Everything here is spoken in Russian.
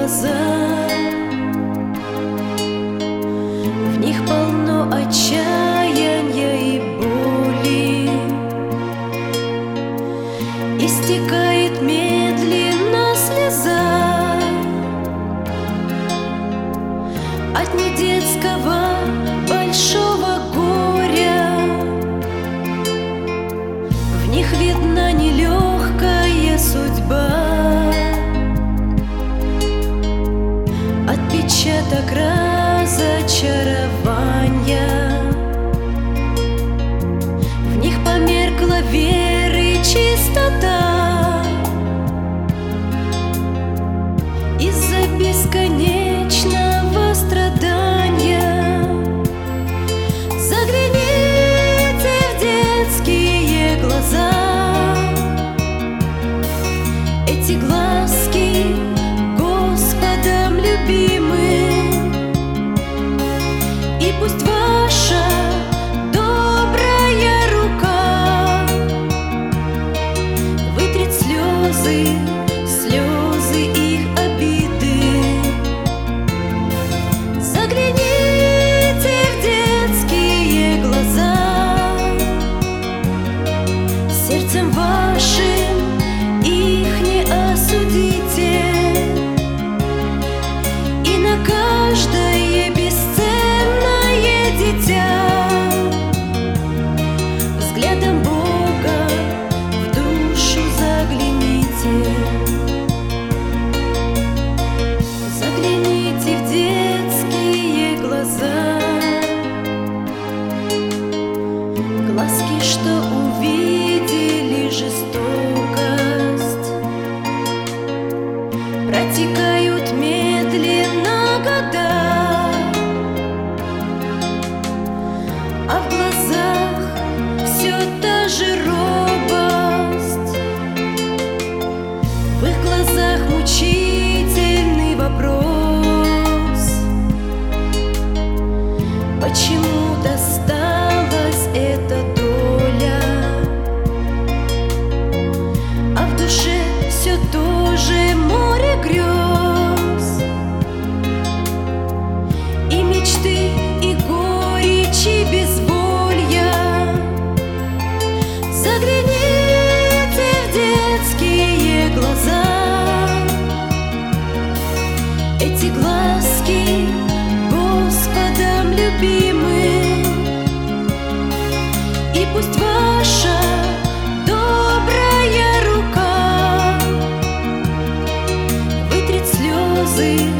глаза, в них полно отчаяния и боли. Истекает медленно слеза от недетского большого горя. В них видна нелегкая судьба, отпечаток разочарования. В них померкла вера и чистота из-за бесконечного страдания. Загляните в детские глаза, эти глазки Господом любимы, и пусть ваша добрая рука вытрет слезы их обиды. Загляните в детские глаза, сердцем вашим их не осудите, и на каждое бесценное дитя взглядом Бога в душу загляните. Загляните в детские глаза, глазки, что увидели жестокость, протекают медленно года, а в глазах все та же робость. В их глазах мучительный вопрос: почему досталась эта доля? А в душе все то же море грез, и мечты, и горечь, и безволья. Загляните в детские глаза, эти глазки Господом любимы, и пусть ваша добрая рука вытрет слезы